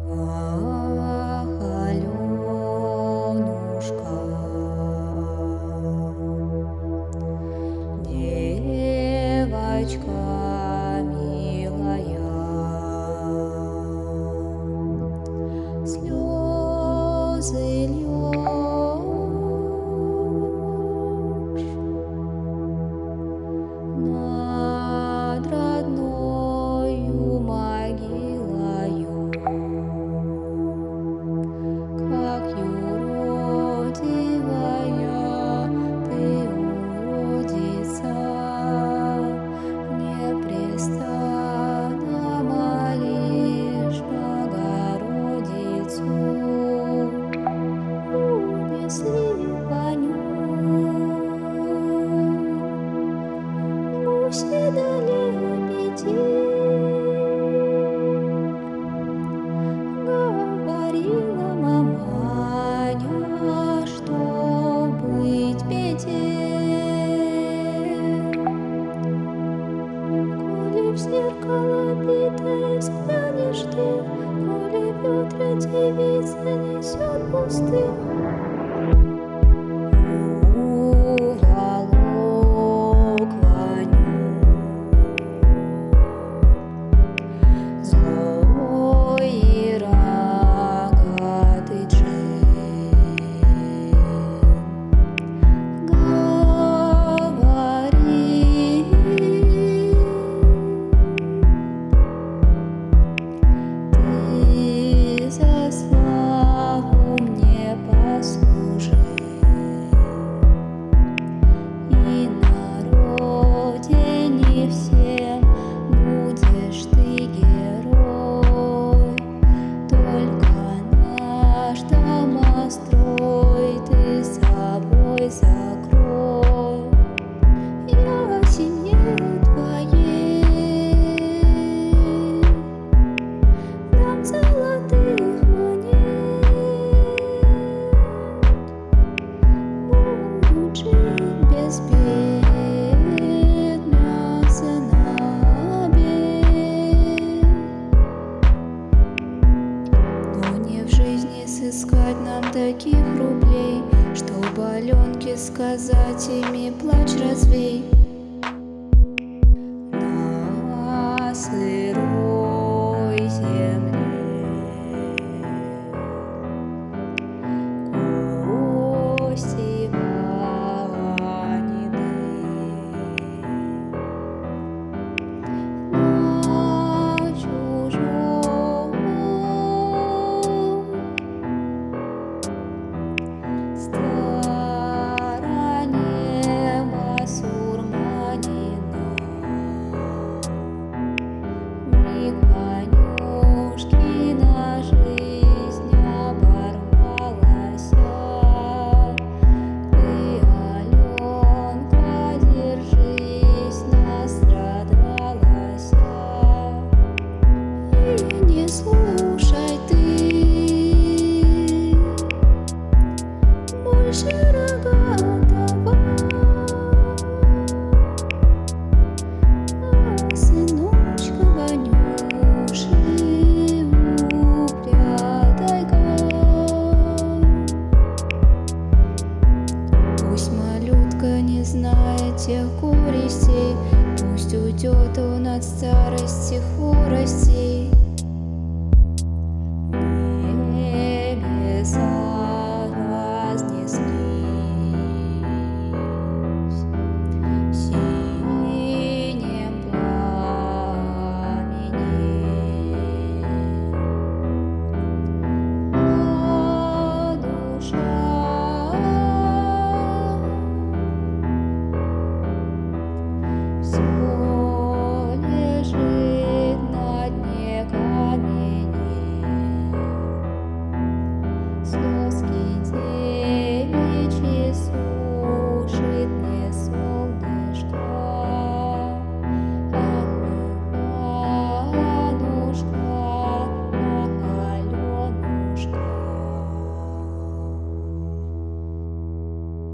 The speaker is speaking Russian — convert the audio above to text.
Ах, Аленушка, девочка милая, слезы льешь над родною могилою. Как юродивая ты уродица, непрестанно молишь Богородицу. Унесли гуси да лебеди. Говорила маманя, что быть беде. Коли в зеркало битое взглянешь ты, коли Петра девица несет пустых. Уволок Ваню злой и рогатый джин. Говорит: ты за славу мне послужи, и на родине всем будешь ты герой. Только наш домострой ты собой закрой. Я о семье твоей дам золотых монет, будут жить безбедно, мясо на обед. Но не в жизни сыскать нам таких рублей, чтоб Аленке сказать ими плач развей. На сырой земле кости Ванины, на чужой стороне басурманина. Ванюшкина жизнь оборвалася. Ты, Аленка, держись, настрадалася. И не слушай ты больше рогатого, а сыночка Ванюши упрятай-ка. Пусть малютка не знает тех горестей, пусть уйдет он от старости хворостей. Небеса разнеслись в синем пламени, а душа все